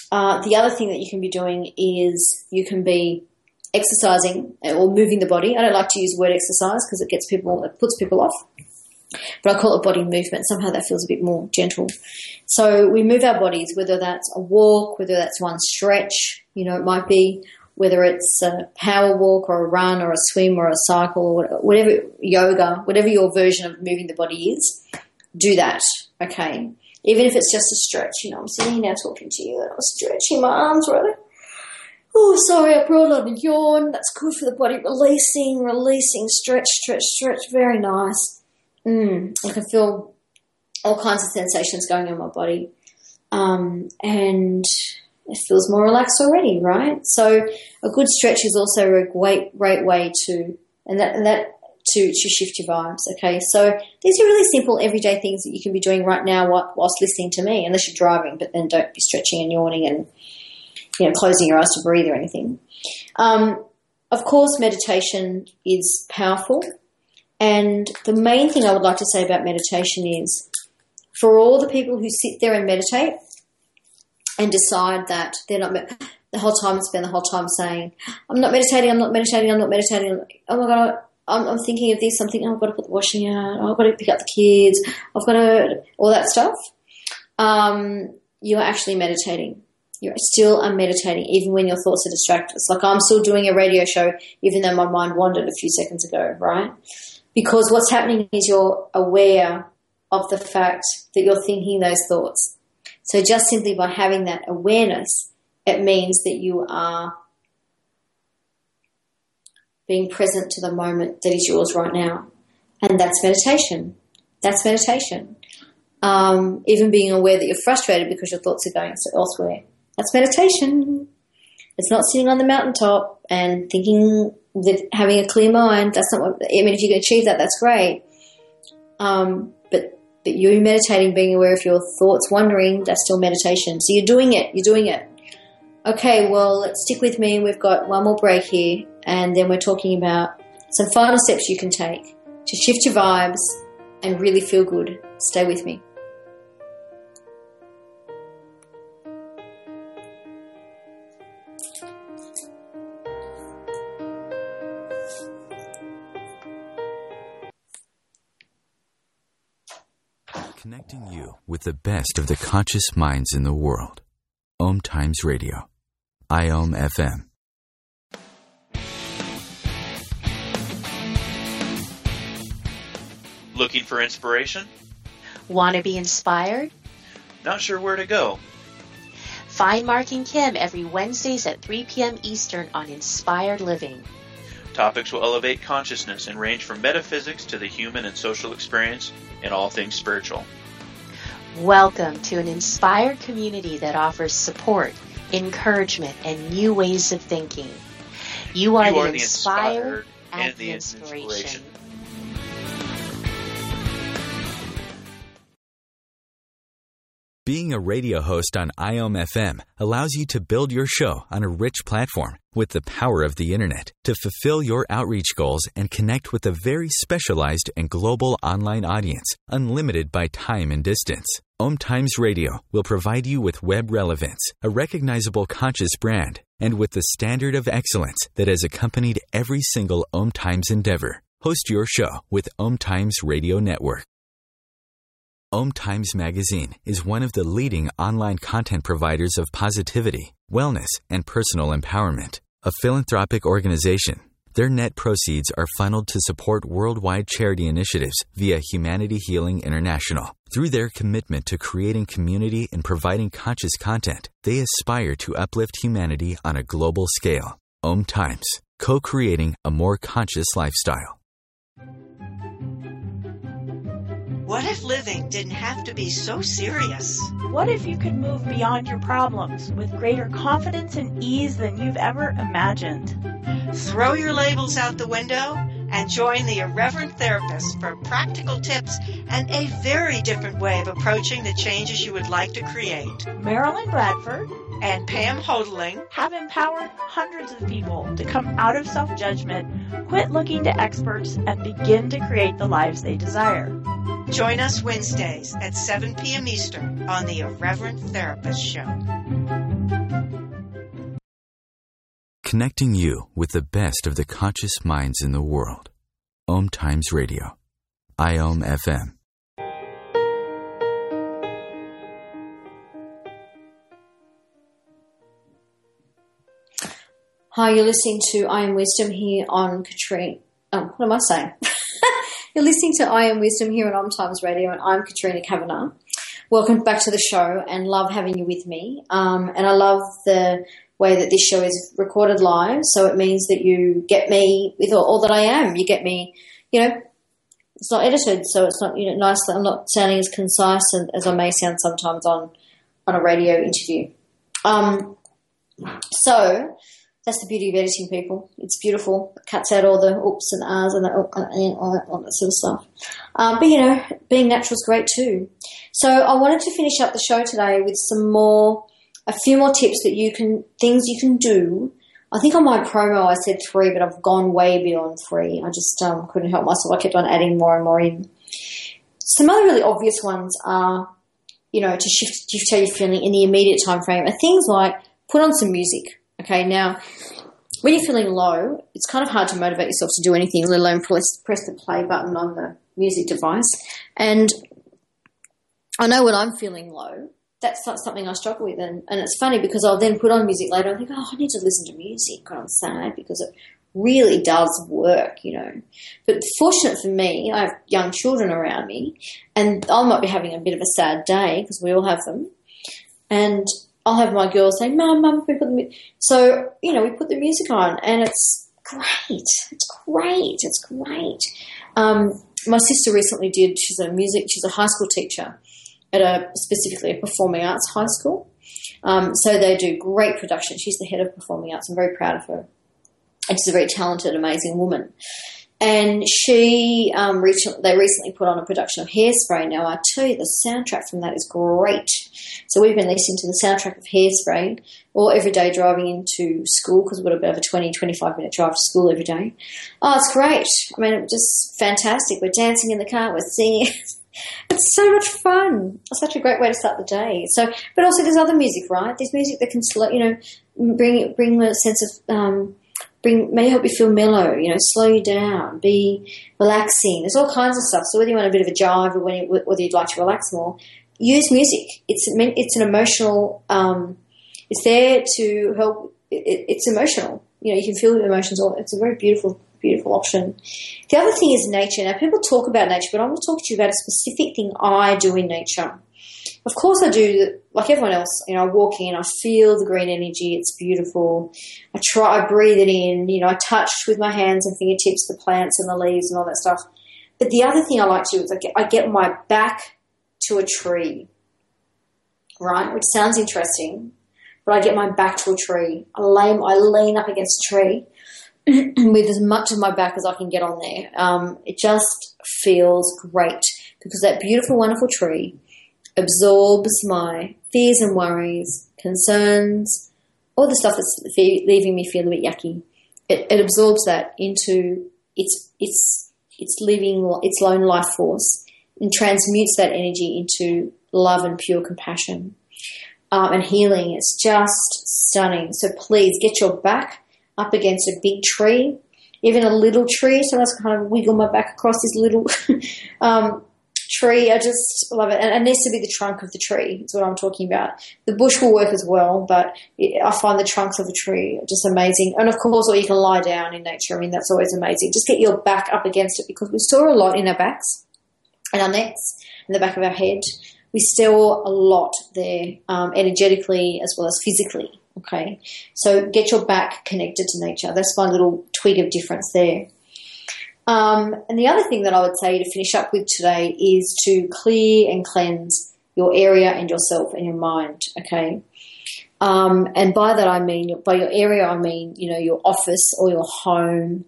The other thing that you can be doing is you can be exercising or moving the body. I don't like to use the word exercise because it puts people off. But I call it body movement. Somehow that feels a bit more gentle. So we move our bodies, whether that's a walk, whether that's one stretch, it might be, whether it's a power walk or a run or a swim or a cycle or whatever, yoga, whatever your version of moving the body is, do that, okay? Even if it's just a stretch, I'm sitting here now talking to you and I'm stretching my arms, right? Oh, sorry, I brought on a yawn. That's good for the body. Releasing, stretch, very nice. I can feel all kinds of sensations going on in my body. And it feels more relaxed already, right? So a good stretch is also a great way to shift your vibes, okay? So these are really simple everyday things that you can be doing right now whilst listening to me, unless you're driving, but then don't be stretching and yawning and closing your eyes to breathe or anything. Of course, meditation is powerful. And the main thing I would like to say about meditation is for all the people who sit there and meditate and decide that they're not the whole time, spend the whole time saying, I'm not meditating. Oh my God, I'm thinking of this. I'm thinking, I've got to put the washing out. I've got to pick up the kids. I've got to, all that stuff. You're actually meditating. You still are meditating, even when your thoughts are distracted. It's like I'm still doing a radio show, even though my mind wandered a few seconds ago, right? Because what's happening is you're aware of the fact that you're thinking those thoughts. So just simply by having that awareness, it means that you are being present to the moment that is yours right now. And that's meditation. Even being aware that you're frustrated because your thoughts are going elsewhere. That's meditation. It's not sitting on the mountaintop and thinking that having a clear mind. That's not what, if you can achieve that, that's great. But you meditating, being aware of your thoughts, wandering, that's still meditation. So you're doing it. Okay, well, stick with me. We've got one more break here, and then we're talking about some final steps you can take to shift your vibes and really feel good. Stay with me.
Connecting you with the best of the conscious minds in the world. Om Times Radio. IOM FM.
Looking for inspiration?
Want to be inspired?
Not sure where to go?
Find Mark and Kim every Wednesdays at 3 p.m. Eastern on Inspired Living.
Topics will elevate consciousness and range from metaphysics to the human and social experience and all things spiritual.
Welcome to an inspired community that offers support, encouragement, and new ways of thinking. You are the inspired and the inspiration.
Being a radio host on IOM FM allows you to build your show on a rich platform with the power of the internet to fulfill your outreach goals and connect with a very specialized and global online audience, unlimited by time and distance. Om Times Radio will provide you with web relevance, a recognizable conscious brand, and with the standard of excellence that has accompanied every single Om Times endeavor. Host your show with Om Times Radio Network. Om Times Magazine is one of the leading online content providers of positivity, wellness, and personal empowerment. A philanthropic organization, their net proceeds are funneled to support worldwide charity initiatives via Humanity Healing International. Through their commitment to creating community and providing conscious content, they aspire to uplift humanity on a global scale. Om Times, co-creating a more conscious lifestyle.
What if living didn't have to be so serious?
What if you could move beyond your problems with greater confidence and ease than you've ever imagined?
Throw your labels out the window and join the Irreverent Therapist for practical tips and a very different way of approaching the changes you would like to create.
Marilyn Bradford
and Pam Hodling
have empowered hundreds of people to come out of self-judgment, quit looking to experts, and begin to create the lives they desire.
Join us Wednesdays at 7 p.m. Eastern on the Irreverent Therapist Show.
connecting you with the best of the conscious minds in the world. Om Times Radio. IOM FM.
Hi, you're listening to I Am Wisdom here on Katrina. What am I saying? You're listening to I Am Wisdom here on Om Times Radio, and I'm Katrina Kavanagh. Welcome back to the show, and love having you with me. And I love the way that this show is recorded live, so it means that you get me with all that I am. You get me, it's not edited, so it's not, nice that I'm not sounding as concise as I may sound sometimes on a radio interview. So that's the beauty of editing, people. It's beautiful. It cuts out all the oops and ahs and all that sort of stuff. But, being natural is great too. So I wanted to finish up the show today with a few more tips things you can do. I think on my promo I said 3, but I've gone way beyond 3. I just couldn't help myself. I kept on adding more and more in. Some other really obvious ones are, to shift how you're feeling in the immediate time frame, are things like put on some music. Okay, now, when you're feeling low, it's kind of hard to motivate yourself to do anything, let alone press the play button on the music device. And I know when I'm feeling low, that's not something I struggle with. And it's funny because I'll then put on music later and think, I need to listen to music when I'm sad, because it really does work, But fortunate for me, I have young children around me, and I might be having a bit of a sad day, because we all have them. And I'll have my girls say, Mum, we put the music. So, we put the music on, and it's great. It's great. My sister recently she's a high school teacher at specifically a performing arts high school. So they do great production. She's the head of performing arts. I'm very proud of her. And she's a very talented, amazing woman. And they recently put on a production of Hairspray. Now, I tell you, the soundtrack from that is great. So we've been listening to the soundtrack of Hairspray every day driving into school, because we've got about a 20, 25-minute drive to school every day. Oh, it's great. I mean, it's just fantastic. We're dancing in the car. We're singing. It's so much fun. It's such a great way to start the day. So, but also there's other music, right? There's music that can bring a sense of may help you feel mellow, slow you down, be relaxing. There's all kinds of stuff. So whether you want a bit of a jive or whether you'd like to relax more, use music. It's an emotional. It's there to help. It's emotional. You can feel the emotions. It's a very beautiful, beautiful option. The other thing is nature. Now, people talk about nature, but I want to talk to you about a specific thing I do in nature. Of course I do, like everyone else, I walk in, I feel the green energy, it's beautiful. I breathe it in, I touch with my hands and fingertips the plants and the leaves and all that stuff. But the other thing I like to do is I get my back to a tree, right, which sounds interesting, but I get my back to a tree. I lean up against a tree with as much of my back as I can get on there. It just feels great, because that beautiful, wonderful tree absorbs my fears and worries, concerns, all the stuff that's leaving me feeling a bit yucky. It absorbs that into its lone life force, and transmutes that energy into love and pure compassion and healing. It's just stunning. So please get your back up against a big tree, even a little tree. So that's kind of wiggle my back across this little tree. I just love it. And it needs to be the trunk of the tree. That's what I'm talking about. The bush will work as well, but I find the trunks of a tree just amazing. And of course, or you can lie down in nature. I mean, that's always amazing. Just get your back up against it, because we store a lot in our backs and our necks, in the back of our head. We store a lot there, energetically as well as physically. Okay. So get your back connected to nature. That's my little twig of difference there. And the other thing that I would say to finish up with today is to clear and cleanse your area and yourself and your mind, okay? And by that I mean, by your area I mean, your office or your home,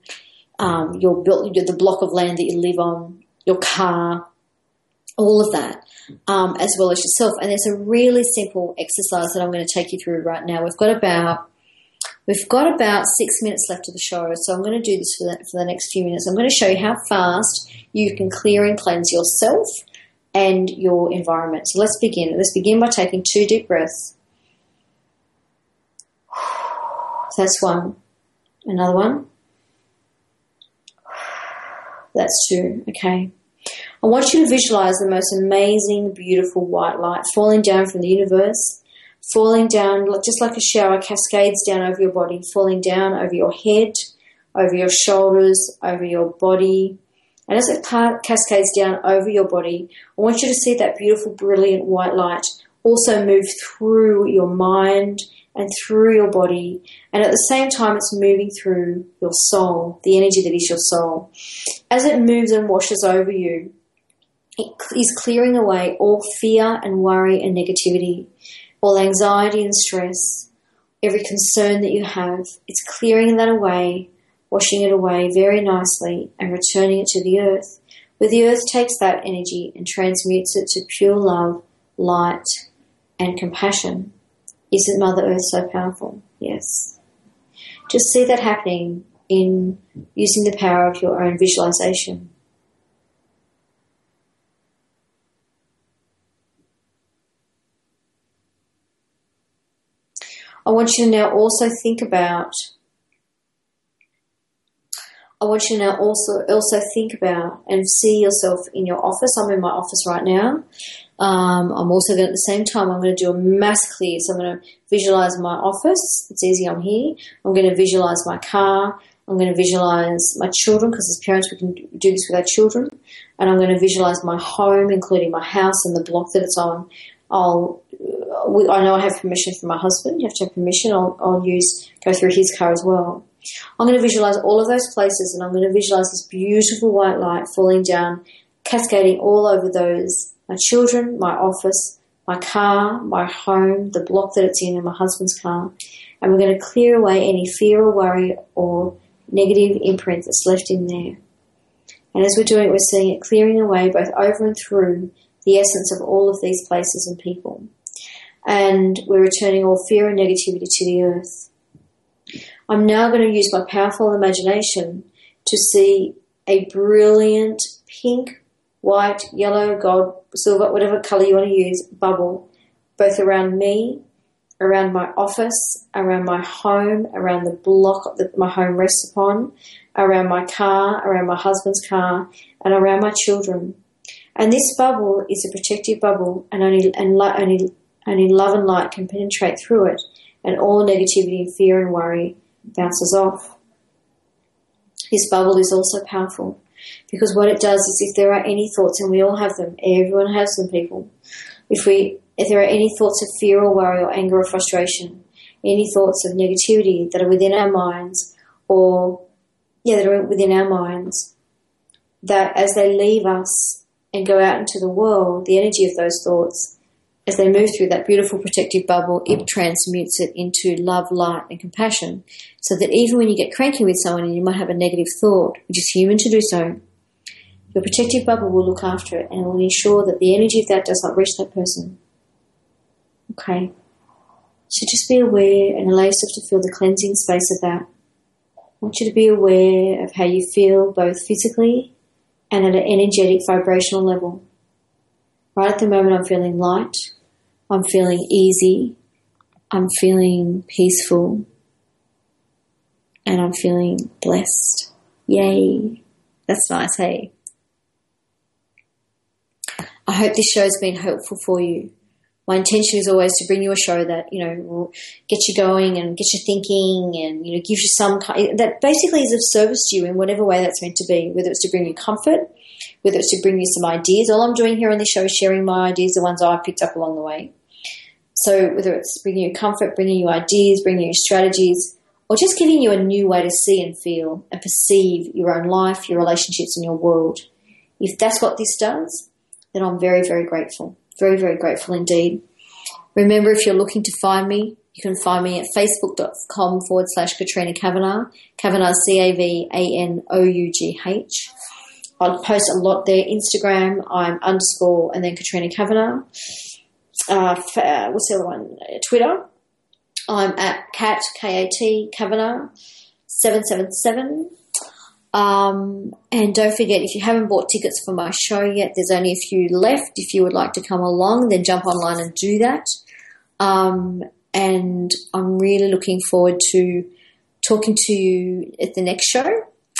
the block of land that you live on, your car, all of that, as well as yourself. And there's a really simple exercise that I'm going to take you through right now. We've got about 6 minutes left of the show, so I'm going to do this for the next few minutes. I'm going to show you how fast you can clear and cleanse yourself and your environment. So let's begin. Let's begin by taking 2 deep breaths. That's 1. Another one. That's 2. Okay. I want you to visualize the most amazing, beautiful white light falling down from the universe, falling down just like a shower, cascades down over your body, falling down over your head, over your shoulders, over your body. And as it cascades down over your body, I want you to see that beautiful, brilliant white light also move through your mind and through your body. And at the same time, it's moving through your soul, the energy that is your soul. As it moves and washes over you, it is clearing away all fear and worry and negativity, all anxiety and stress, every concern that you have. It's clearing that away, washing it away very nicely and returning it to the earth, where the earth takes that energy and transmutes it to pure love, light, and compassion. Isn't Mother Earth so powerful? Yes. Just see that happening in using the power of your own visualization. I want you to now also think about and see yourself in your office. I'm in my office right now. I'm also going to, at the same time, I'm going to do a mass clear. So I'm going to visualize my office. It's easy, I'm here. I'm going to visualize my car. I'm going to visualize my children, because as parents we can do this with our children. And I'm going to visualize my home, including my house and the block that it's on. I know I have permission from my husband. You have to have permission. I'll go through his car as well. I'm going to visualize all of those places, and I'm going to visualize this beautiful white light falling down, cascading all over those, my children, my office, my car, my home, the block that it's in, and my husband's car. And we're going to clear away any fear or worry or negative imprint that's left in there. And as we're doing it, we're seeing it clearing away both over and through the essence of all of these places and people. And we're returning all fear and negativity to the earth. I'm now going to use my powerful imagination to see a brilliant pink, white, yellow, gold, silver, whatever colour you want to use, bubble, both around me, around my office, around my home, around the block that my home rests upon, around my car, around my husband's car, and around my children. And this bubble is a protective bubble, and only love and light can penetrate through it, and all negativity and fear and worry bounces off. This bubble is also powerful, because what it does is, if there are any thoughts, and we all have them, everyone has them, people, if there are any thoughts of fear or worry or anger or frustration, any thoughts of negativity that are within our minds, that as they leave us and go out into the world, the energy of those thoughts, as they move through that beautiful protective bubble, it transmutes it into love, light, and compassion, so that even when you get cranky with someone and you might have a negative thought, which is human to do so, your protective bubble will look after it and will ensure that the energy of that does not reach that person. Okay? So just be aware and allow yourself to feel the cleansing space of that. I want you to be aware of how you feel both physically and at an energetic vibrational level. Right at the moment, I'm feeling light, I'm feeling easy, I'm feeling peaceful, and I'm feeling blessed. Yay. That's nice, hey? I hope this show's been helpful for you. My intention is always to bring you a show that, will get you going and get you thinking and, gives you some kind, that basically is of service to you in whatever way that's meant to be, whether it's to bring you comfort, whether it's to bring you some ideas. All I'm doing here on this show is sharing my ideas, the ones I've picked up along the way. So whether it's bringing you comfort, bringing you ideas, bringing you strategies, or just giving you a new way to see and feel and perceive your own life, your relationships, and your world. If that's what this does, then I'm very, very grateful. Very, very grateful indeed. Remember, if you're looking to find me, you can find me at facebook.com/Katrina Kavanagh. Kavanagh, Kavanoughh. I post a lot there. Instagram, I'm _ and then Katrina Kavanagh. What's the other one? Twitter, I'm at Kat, K-A-T, Kavanagh 777. And don't forget, if you haven't bought tickets for my show yet, there's only a few left. If you would like to come along, then jump online and do that. And I'm really looking forward to talking to you at the next show,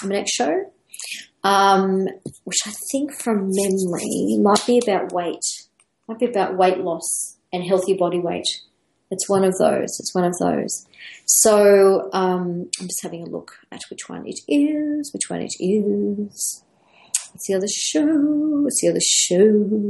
which I think from memory might be about weight loss and healthy body weight. It's one of those. So I'm just having a look at which one it is. What's the other show?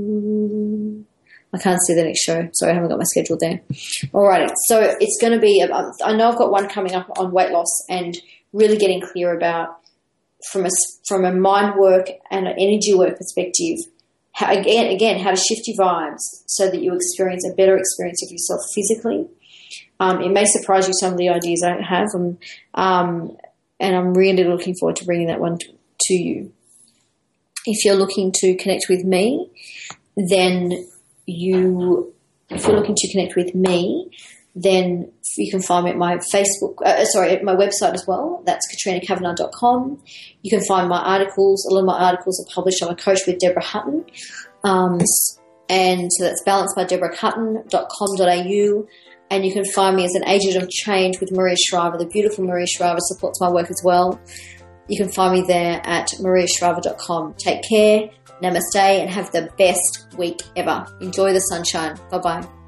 I can't see the next show. Sorry, I haven't got my schedule there. Alrighty. So it's going to be, I know I've got one coming up on weight loss and really getting clear about, from a mind work and an energy work perspective, how to shift your vibes so that you experience a better experience of yourself physically. It may surprise you, some of the ideas I have, and I'm really looking forward to bringing that one to you. If you're looking to connect with me, then you can find me at my at my website as well. That's KatrinaKavanagh.com. You can find my articles. A lot of my articles are published. I'm a coach with Deborah Hutton. And so that's balancedbydeborahhutton.com.au. And you can find me as an agent of change with Maria Shriver. The beautiful Maria Shriver supports my work as well. You can find me there at mariashriver.com. Take care, namaste, and have the best week ever. Enjoy the sunshine. Bye-bye.